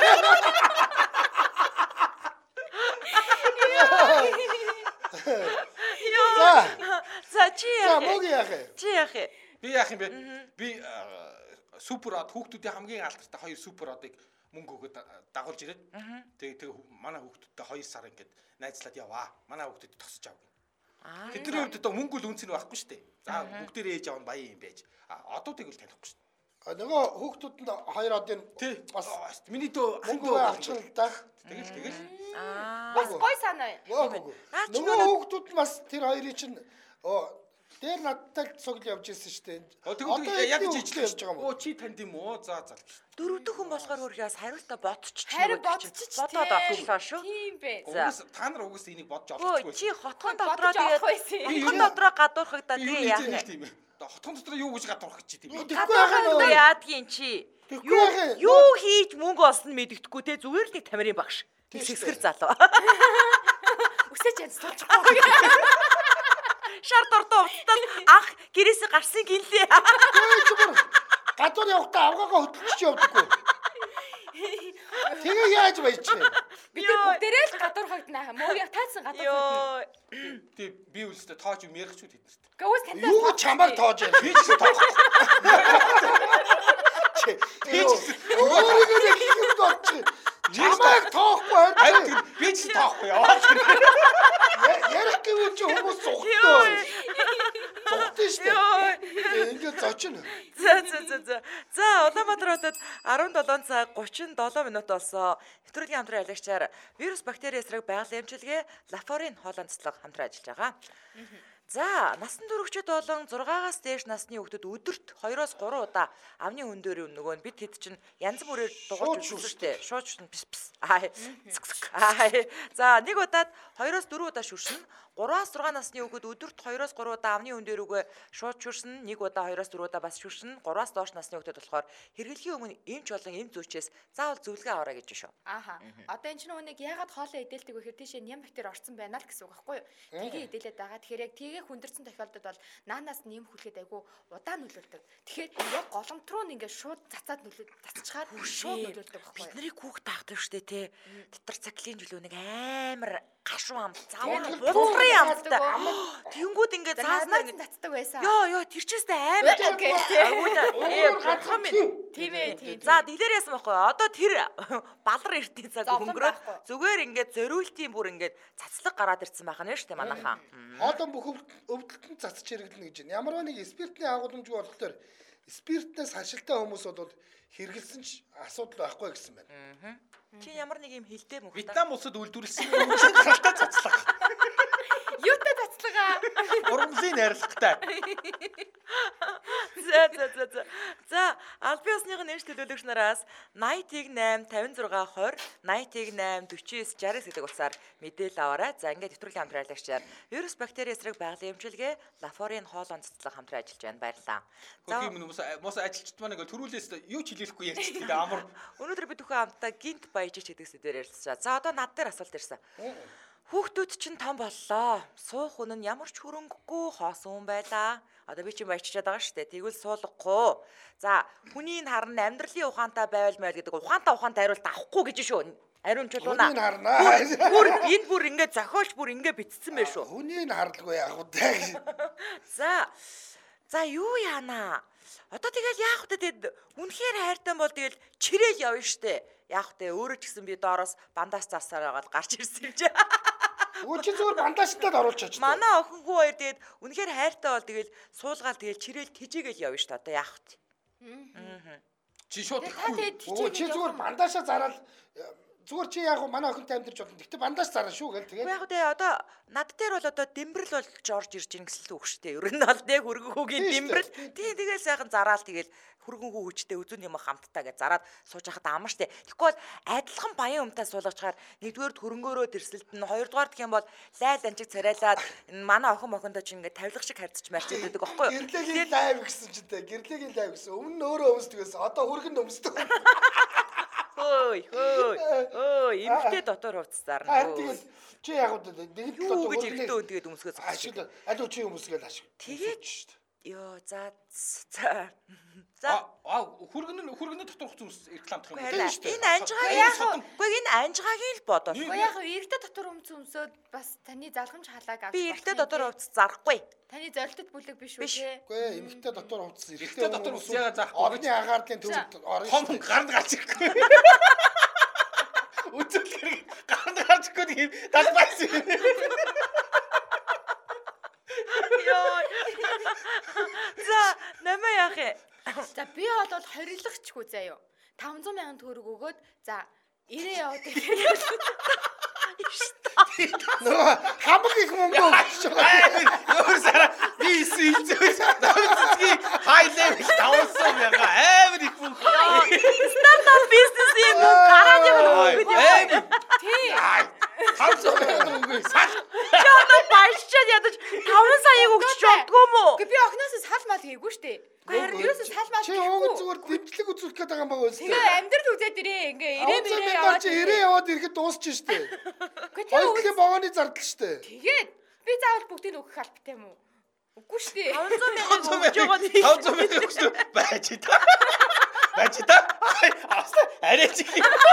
За. За чи За яах вэ? мөг яах вэ? Чи яах вэ? Би яах юм бэ? Би супер од хүүхдүүдийн хамгийн алдартай хоёр супер одыг мөнгө өгöd дагуулж ирээд. Тэгээ тэгээ манай хүүхдүүдтэй хоёр сар ингээд найзлаад яваа. Манай хүүхдүүд тосож авъя. Аа. Тэдний хувьд одоо мөнгө л үнцэн байхгүй шүү дээ. За бүгдээрээ ээж аав нь баян юм байж. А одуудыг л танихгүй шүү дээ. Нөгөө хүүхдүүдэнд хоёр одын Тий. бас миний дөө мөнгө авчих л да. Тэгэл тэгэл. Аа. Бас гой санаа. Нөгөө хүүхдүүд нь бас тэр хоёрын чинь оо дээр надтай цугл явж ирсэн шүү дээ. Тэгээ яг эдний жижиг явж байгаа юм. Оо чи танд юм уу? За за. Дөрөвдөх хүн болохоор хөрхөөс хариултаа бодчих. Харин бодчих. бодоод авчихлаа шүү. Тийм бэ. Угаас та нар угаас энийг бодож Өө олдчихгүй. чи хотхон Бодож дотроо тэгээд авах байсан. хотхон дотроо гадуурхагдаад Юу тэгээ яах яах вэ? юм бэ? Хотхон дотор юу гэж гадуурх гэж тийм бэ? Тэгэхгүй яхаа Гадуурхагдаа нөгөө яадгийн чи? Тэгэхгүй яхаа Юу хийж мөнгө олсон нь мэддэхгүй те зүгээр л нэг тамирын багш. Тэг сэсгэр залуу. Үсэж янз тулчихгүй. Шар дордоо уцтал анх гэрээсээ гарсан гинлээ. Ой чимэр гадуур явахдаа авгаагаа хөтлөж явдаггүй. Тэгээ яаж баячих вэ? Бид бүгдээрээ л гадуур хогднаа. Мөөгийг таацсан гадуур хогдно. Тэг би үлстэй тоож юм ярих ч үү тэднэрт. Гөөс тантай. Юу гэж чамайг тоож яа? Би ч тоохгүй. Өөрийгөө хийх болчих. Чамайг тоохгүй Харин байх. би ч тоохгүй яваа. Ярих гэвэл чи хүмүүс цугтаа. Цугтаа шүү дээ. Ингээд зочин. За за за за. За Улаанбаатар хотод арван долоон цаг гучин долоо минут болсон. Нэвтрүүлгийн хамтран аялагчаар вирус бактери эсрэг байгалийн эмчилгээ Лафорин хоолонцлог хамтран ажиллаж байгаа. За, насан туршид болон зургаагаас дээш насны хүүхдүүд өдөрт хоёроос гурван удаа амны өндөр нөгөө бид хэд чинь янз бүрээр дугуйж шүрштэй. Шууд шүршин пис пис. Аа. Аа. За, нэг удаад хоёроос дөрвөн удаа шүршин. гураваас зургаан насны хүүхэд өдөрт хоёроос гурван удаа амны өндөр үгээ шууд шүршин. Нэг удаа хоёроос дөрвөн удаа бас шүршин. гураваас доош насны хүүхдүүд болохоор хэрэглэхийн өмнө эмч болон эм зүйчээс заавал зөвлөгөө аваарай гэж шүү. Ааха. Одоо энэ ч нүг ягаад хоолоо идэлдэг вэ гэхээр тийшээ ням бактери орсон байна л гэсэн үг байхгүй юу? Тэгээ идэлээд байгаа. Тэгэхээр яг тэгээ хүндэрсэн тохиолдолд бол наанаас нэм хүлээд айгу удаан нөлөөлдөг. Тэгэхээр яг голомт руу ингээд шууд цацаад нөлөө цацчихаар шууд нөлөөлдөг байхгүй юу? Бид нарыг хүүхд таахдаг штэ тий. Дотор цаглын жилүү нэг амар гашуу ам заавал булрын амттай. Тэнгүүд ингээд зааснаа ингээд цацдаг байсан. Йоо ёо тэр ч өстэй амар Окей. гадхан минь. Тийм ээ тийм. За дэлгэр яасан байхгүй. Одоо тэр балар эртний цаг хөнгөрөөд зүгээр ингээд зориултын бүр ингээд цацлаг гараад ирсэн байх нь шүү дээ манайхаа. Хоолон бүх өвдөлтөнд цацж хэрэглэнэ гэж байна. Ямар нэг спиртний агуулмжгүй болохоор спиртнээс хашилтай хүмүүс бол хэрэгэлсэн ч асуудал байхгүй гэсэн байна. Чи ямар нэг юм хилтэй мөх та. Вьетнам улсад үйлдвэрлэсэн гаралтай цацлага. Юутай цацлага? Ургамлын найрлагатай. За за за за. За албан ёсныхын нэмж төлөөлөгч нараас найман восемь тавин зургаан двадцать найман восемь forty-nine sixty гэдэг утсаар мэдээлэл аваарай. За ингээд нэвтрүүлгийн хамтран аялагчаар вирус бактери эсрэг байгалийн эмчилгээ Лафорин хоол онцлог хамтран ажиллаж байна. Баярлалаа. Хөөе минь мос мос ажилчид маань ингээл төрүүлээс юу ч хэлэхгүй ярьчихдаг амар. Өнөөдөр бид бүхэн хамтдаа гинт баяж гэдэг сэдвээр ярилцлаа. За одоо над дээр асуулт ирсэн. Хүүхдүүд чинь том боллоо. Суух хүн нь ямар ч хөрөнгөгүй хоосон хүн байлаа. Одоо би чинь баяччаад байгаа шүү дээ. Тэгвэл суулгахгүй. За хүний харна амьдралын ухаантай байвал майл гэдэг ухаантай ухаантай хариулт авахгүй гэж шүү. Ариун чулууна. Хүнийг харнаа. Бүр энэ бүр ингээд зохиолч бүр ингээд битцсэн байх шүү. Хүнийг харлгүй яах вэ? За. За юу яана? Одоо тэгэл яах вэ тэгэд үнэхээр хайртай бол тэгэл чирээл явна штэ. Яах вэ? Өөрөө ч гэсэн би доороос бандаас засаар байгаад гарч ирсэн юм чи. Үгүй зүгээр бандажтад оруулчихч. Манай охингүй хоёр тэгээд үнэхээр хайртай бол тэгэл суулгаал тэгэл чирээл тижээгээл явна штэ. Одоо яах вэ? Аа. Чи шууд Үгүй чи зүгээр бандажаа зараад зүгээр чи яг манай охинтой амьдарч болно. Гэтэ бандаж зарна шүү гэл тэгээд. Яг тэ одоо над дээр бол одоо дэмбэрэл болж орж ирж ийн гэсэн л үг шүү дээ. Ер нь бол нэг хөргөнхүүгийн дэмбэрэл. Тий тэгэл сайхан зараал тэгэл хөргөнхүү хүчтэй үзүүн юм хамттай гэж зараад сууж хахад амар штэ. Тэгэхгүй бол адилхан баян өмтөө суулгачаар нэгдүгээр хөрөнгөөрөө тэрсэлтэн, хоёрдугаар гэх юм бол лайл анчиг царайлаад манай охин охиндоо чи ингээд тавилах шиг харьцаж марчиж байдаг байхгүй юу? Гэрлэгийн лайв гэсэн ч тэ гэрлэгийн лайв гэсэн. Өмнө нь өөрөө өмсдөг гэсэн. Одоо хөргөнд өмсдөг. Хөөй хөөй өө эмхтэй дотор хувцас зарна. Аа тэгэл чи яг уу нэг л одоо гэж эмхтэй өн тэгээд өмсгөөс ашиг алуу чи өмсгөл ашиг. Тэгээд шүү дээ. Йоо за за. За аа хүргэн хүргэн дотор хувцас рекламдах юм. Энэ анжгааг яг үгүй энэ анжгаагийн л бодоо. Уу яг эрэгтэй дотор өмц өмсөд бас таны залхамж халааг авч би эрэгтэй дотор хувцас зарахгүй. Таны зорилтод бүлэг биш үү те? Үгүй эмэгтэй дотор хувцас эрэгтэй дотор хувцас яга заахгүй. Орны агаарлын төвд орно. Том гард гарч ирэхгүй. Үцэл хэрэг гард гарч ирэхгүй далбайс. Йоо. За намаа яах юм? За би бол хориглогчгүй заяа. таван зуун мянган төгрөг өгөөд за ирээ яваад гэхээр Нөө хамаг их мөнгө өгч байгаа. Өөр сара би сэлзээс навцгийн хай левел тавсан яга амар их мөнгө. Стартап бизнесийн гараад явах үг үү? тий. Тавсан мөнгө сал. Чи одоо баярчаад ядаж таван саяыг өгч болдгоо мó? Гэ би охноос сал мал хийгээгүй штэ. Харин ерөөсөө сал мал Чи ууг зүгээр дэмжлэг үзүүлэх гэдэг юм байгаа үстэй. Тэгээ амьдрал үзээд ирээ ингээ ирээ ирээ мэрээ яваад яваад чи ирээ яваад ирэхэд дуусчих штэ. Хоёр дэлхийн вагоны зардал штэ. Тэгээд би заавал бүгдийг өгөх албатай юм уу? Үгүй шүү дээ. таван зуун мянга өгж байгаа нь таван зуун мянга өгч байж та. Байж та. Арай чи.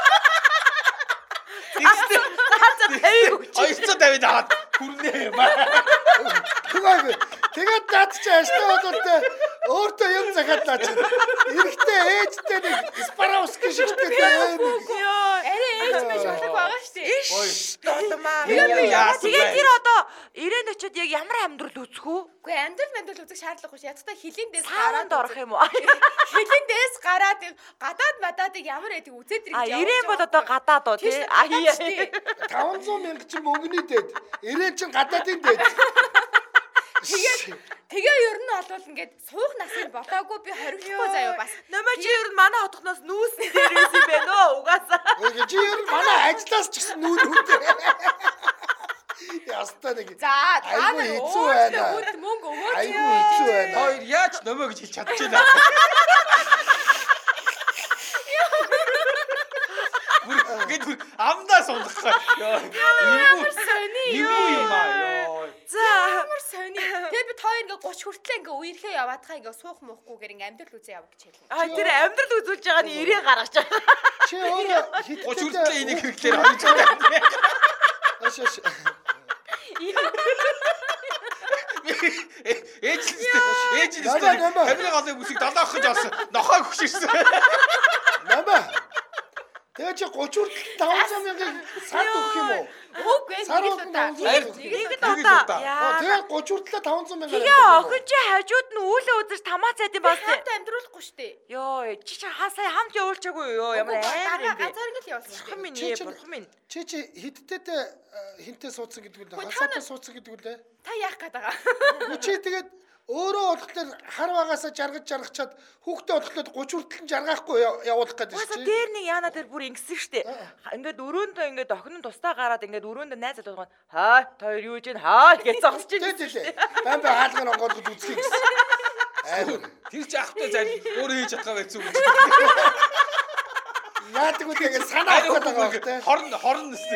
хоёрцоо тавиад аваад хүрнэ юм аа. Тэгвэл тэгээд над чи ааштай бололтой өөртөө юм захаад лаач. Эрэхтэй ээжтэй нэг спарауск шигтэй байна. Арай ээж мэж болог байгаа шүү дээ. иш додмаа. Яасан бэ? Тэгээд тэр одоо ирээнд очиод яг ямар амьдрал үзэх үү? Үгүй амьдрал амьдрал үзэх шаардлага биш. Ядтаа хилийн дээс Сааранд орох юм уу? хилийн дээс гараад гадаад мадаадыг ямар байдаг үзээд ирэх А ирээн бол одоо гадаад уу тий? таван зуун мянга чи мөнгөний дээд. Ирээ чин гадаадын дээд. Тэгээд тэгээ ер нь олвол ингээд суух насыг болоогүй би хоригдохгүй заяа бас. Нэмэ чи ер нь манай хотхноос нүүсэн дээрээс юм байна уу? Угаасаа. Өө чи ер нь манай ажлаас ч гэсэн нүүн үүтэй. Ястаа нэг. За та Айгу нар хэцүү байна. өөд мөнгө өгөөч. Айгу хэцүү байна. Хоёр яаж нөмөө гэж хэлж чадчихна. Гэт амдаа сундахгүй. Юу сони юу юм аа. За ямар сони. Тэгээ би тоо ингээ гуч хүртлээ ингээ үерхээ яваадхаа ингээ суух мууhгүйгээр ингээ амьдрал үзээ яв гэж хэлнэ. А тэр амьдрал үзүүлж байгаа нь ирээ гаргаж байгаа. Чи өөрөө Гоч үрдээ энийг хэрэглээр хоёж байгаа. Аш аш. Ээж ээж камерын голын бүсийг далаа охиж авсан. Нохоо хөшөрсөн. Намаа. Тэгээ чи гуч хүртэл таван зуун мянгаыг сард өгөх юм уу? Үгүй Сар нэг л болгон удаа. таван зуун мянга. Нэг л Нэг л удаа. удаа. Яа. Тэгээ гуч хүртэл таван зуун мянга. Тэгээ охин чи хажууд нь үүлээ үзэж тамаа цайд юм бас. Хамт амьдруулахгүй шүү дээ. Йоо, чи чи хаа сая хамт явуулчаагүй юу? Ямар амар юм бэ? Газар ингээл явуулсан шүү Бурхан дээ. минь Чи ээ, чи- бурхан минь. Чи чи хиттэйтэй хинтээ суудсан гэдэг үү? Хасаатай суудсан гэдэг үү? Та яах гээд байгаа? Чи тэгээд өөрөө болохоор хар багаасаа жаргаж жаргачаад хүүхдээ болохоор гуч хүртэл жаргаахгүй явуулах гэдэг Угаасаа чи. дээр нэг яана дээр бүр ингэсэн штэ. Ингээд өрөөндөө ингээд охин нь тустаа гараад ингээд өрөөндөө найз залуугаа хаа та хоёр юу гэж байна хаа гэж зогсож Тэ байна. тэ тэ. Бам бам хаалгын онгоолгод үзхий гэсэн. Айгу. Тэр чи ахтай зал өөрөө хийж чадгаа байсан үг. Яадаг үү тэгээд санаа авах гэдэг байгаа те. Хорн хорн нэстэ.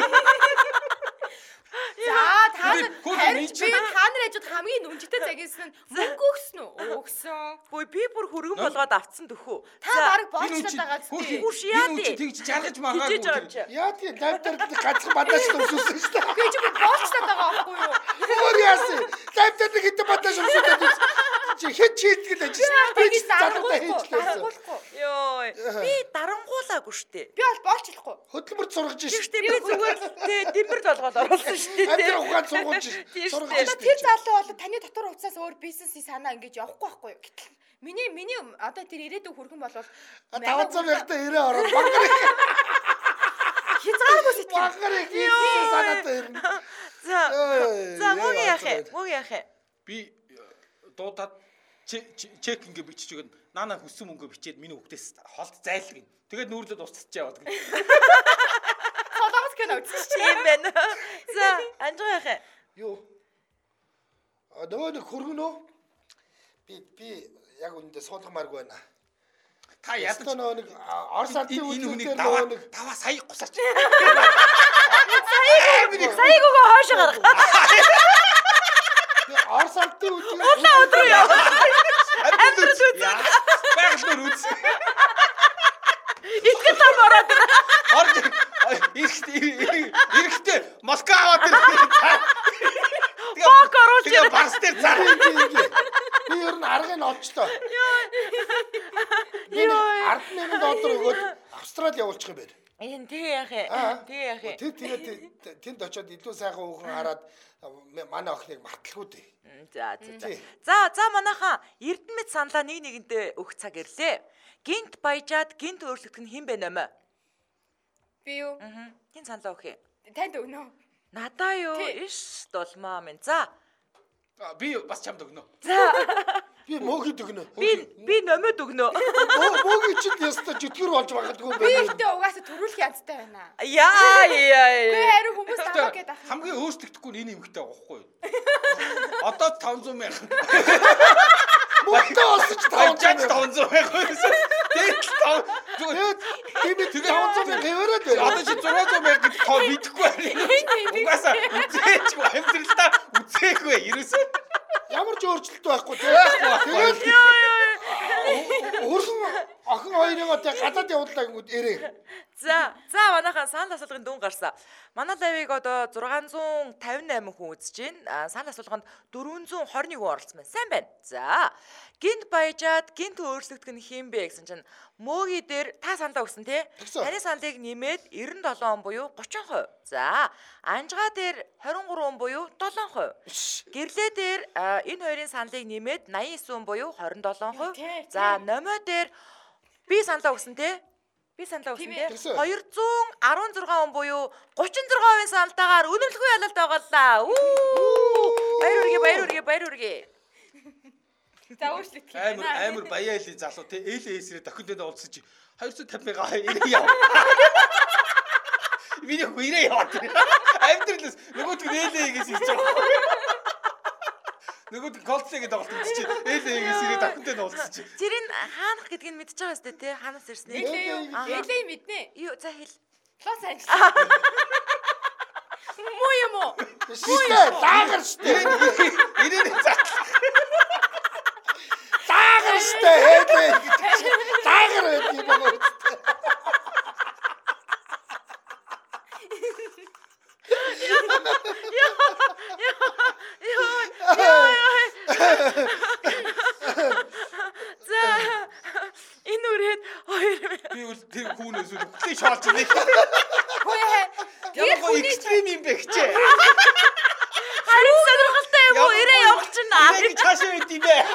За та нар Хөөе, харин чи- би та нар ажид хамгийн нүнжтэй загисан нь мөнгө өгсөн үү? Өгсөн. Хөөе би бүр хөргөн болгоод авцсан төхөө. Та баг боолчлаад байгаа зү. Хурш яа Юу дээ. чи тэгж жаргаж Хижээж магаагүй. орч. Яадаг лайвтар гацхан бадаж төвсөсөн шүү дээ. Би ч бүр боолчлаад байгаа байхгүй юу? Өөр яасан? Лайвтар нэг хитэ бадаж төвсөсөн. Чи хэд чийтгэл ажиж. Би ч залуутай хийчихлээсэн. Дарангуулахгүй. Йоо. Би дарангуулаагүй штэ. Би бол боолчлахгүй. Хөдөлмөрт сургаж шээ. Гэхдээ би зүгээр тэ дэмбэр болгоод оруулсан штэ. Амтэр ухаан сургуулж Тийм сургаж шүү дээ. Одоо тэр залуу бол таны дотор хувцас өөр бизнесийн санаа ингэж явахгүй байхгүй юу? Гэтэл миний миний одоо тэр ирээдүйн хүргэн болвол таван зуун мянгатай ирээ ороод багрыг хязгааргүй сэтгэл. багрыг хийсэн санаатай ирнэ. За. Ой, За мөг яа, яах вэ? яа. Мөг яах вэ? Би дуудаад чек ингээ бичиж өгөн наана хүссэн мөнгөө бичээд миний хүүхдээс холд зайлг гин. Тэгээд нүүрлээд устсаж яваад гин. Солонгос кино үзчих. Тийм байна. За, анжгаа яах вэ? Юу? А нөгөө нэг хөргөнөө би би яг үүндээ суулгамааргүй байна. Та ядаж Ястаа нөгөө нэг Орос ардын энэ хүнийг үйлдвэр даваа нөгөө нэг даваа сая гусаач. Саяг өгөө хоошоо гарга. би Орос ардын үйлдвэр Улаан өдрөө яв. Амьдрал үз. Байгаль үз. Итгэл том ороод. Орж ирэхтэй ирэхтэй Москва аваад ир. Бок оруулж Тэгээ барс дээр цаа. би ер нь аргыг нь олчлоо. Би ард нэгэн доллар өгөөд Австрали явуулчих юм байна. Энэ тэгээ яах вэ? Аа. Тэгээ яах вэ? Тэр тэгээд тэнд очиод илүү сайхан хүүхэн хараад манай охиныг марталгүй дээ. За за за. Тий. За за манайхаа Эрдэнэт саналаа нэг нэгэнтэй өгөх цаг ирлээ. Гинт баяжаад гинт өөрчлөгдөх нь хэн бэ нэмэ? Би юу? Аа. Гинт саналаа өгье. Танд өгнө үү? Надаа юу? Тий. Иш долмаа минь. За. Би бас чамд өгнө. За. Би мөөхөд өгнө. Би би нөмөд өгнө. Мөөгийн чинь ястаа жүтгэр болж байгаагүй юм Би байна. ихтэй угаасаа төрүүлэх янзтай байна. Яа Би яа. харин хүмүүс таваа гэдэг ах. Хамгийн өөрчлөгдөхгүй нь энэ эмэгтэй байхгүй юу? Одоо таван зуун мянга. Мөнтөө олсож Баяжаад таван таван зуун мянга. Тэгээд тийм бид таван зуун мянга яваад байна. Одоо чи зургаан зуун мянга гэж тоо мэдэхгүй байна. Угаасаа үзээч амьдралдаа үзээгүй ерөөсөө. Ямар ч өөрчлөлт байхгүй тэгээд өргөн охин хоёрын одоо гадаад явууллаа гингүүд ирээ. За, за манайхан санал асуулгын дүн гарсан. Манай лайвыг одоо зургаан зуун тавин восемь хүн үзэж байна. Санал асуулганд дөрвөн зуун двадцать нэг хүн оролцсон байна. Сайн байна. За. Гинт баяжаад гинт өөрчлөгдөх нь хин бэ гэсэн чинь мөөгийн дээр та саналаа өгсөн тий. Таны саналыг нэмээд девяносто seven буюу thirty percent. За. Анжгаа дээр twenty-three буюу seven percent. Гэрлээ дээр энэ хоёрын саналыг нэмээд ninety-nine буюу twenty-seven percent. За, номоо дээр би саналаа өгсөн тий. Би саналаа өгсөн тий. two hundred sixteen хүн буюу thirty-six percent саналтаагаар үнэмлэхгүй ялалт байгаа л да. Баяр үргээ, баяр үргээ, баяр үргээ. За өөрчлөлт хийх. Амар амар баяали залуу те эл эсрээ дохиндод уулзсан чи two hundred fifty мянга ирээ яв. Миний хөө ирээ яв. Амьдралс нөгөөд нь эл эгээс хийж байгаа. Нөгөөд колцгийн тоглолт үзчих чи эл эгээс ирээ дохиндод уулзсан чи. Тэрийг хаанах гэдгийг нь мэдчихэж байгаа сте те хаанаас ирснээ. Элэй мэднэ. Юу за хэл. Лос Анжелес. Муу юм уу? Шээ даагар штэ. Ирээ за. Даагар штэ хээдээ. Даагар гэдэг юм уу? За энэ үрээд хоёр би үл тэр хүүнээс үл бүхлээ шаалж байна. Хөөе. Яг гоо экстрим юм бэ гэчээ. харин сонирхолтой юм уу? Ирээ явах чинь аа. Нэг цаашаа байд юм бэ.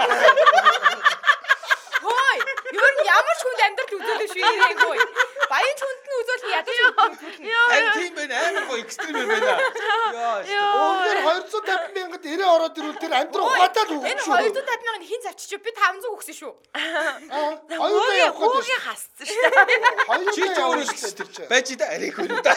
Хөөе. Юу н ямар ч хүнд амьдрал үзүүлэх шүү ирээ хөөе. Баян ч хүнд нь үзүүлэх ядаж үзүүлэх. Аа тийм байна амар гоо экстрим юм байна. Яа. Өөр two hundred fifty мянгад ирээ ороод ирвэл тэр амьдрал ухаатаа л Энэ өгч two hundred fifty мянган хин зарчиж би five hundred өгсөн шүү. Хоёулаа явах гэдэг. Хүүгийн хасцсан шүү дээ. Чи ч өөрөөс тэр чинь. байж да арай хөрөө да.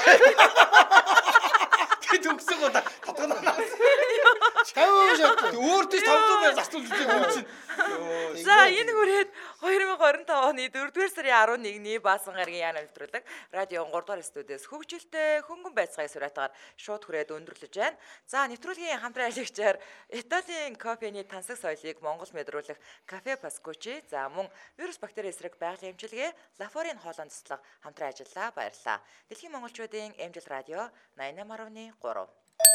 Тэд өгсөн гоо да. Татганаа. Чаваа шат. Өөр тийш five hundred мянган асуулт үзэх юм чинь. За энэ хүрээд twenty twenty-five оны dөрөвдүгээр сарын elevenний баасан гарагийн яна нэвтрүүлэг радио three дугаар студиэс хөгжилтэй хөнгөн байцгаая сураатаар шууд хүрээд өндөрлөж байна. За нэвтрүүлгийн хамтран ажиллагчаар Италийн кофений тансаг соёлыг Монгол мэдрүүлэх Кафе Паскучи за мөн вирус бактери эсрэг байгалийн эмчилгээ Лафорийн хоолойн туслах хамтран ажиллаа баярлалаа. Дэлхийн монголчуудын эмчил радио ninety-eight point three.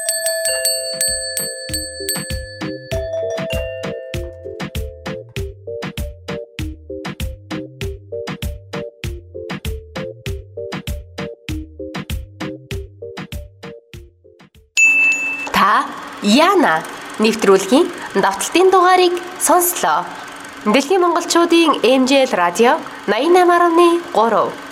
Та Яна нэвтрүүлгийн давталтын дугаарыг сонслоо. Дэлхийн монголчуудын эм жи эл радио ninety-eight point three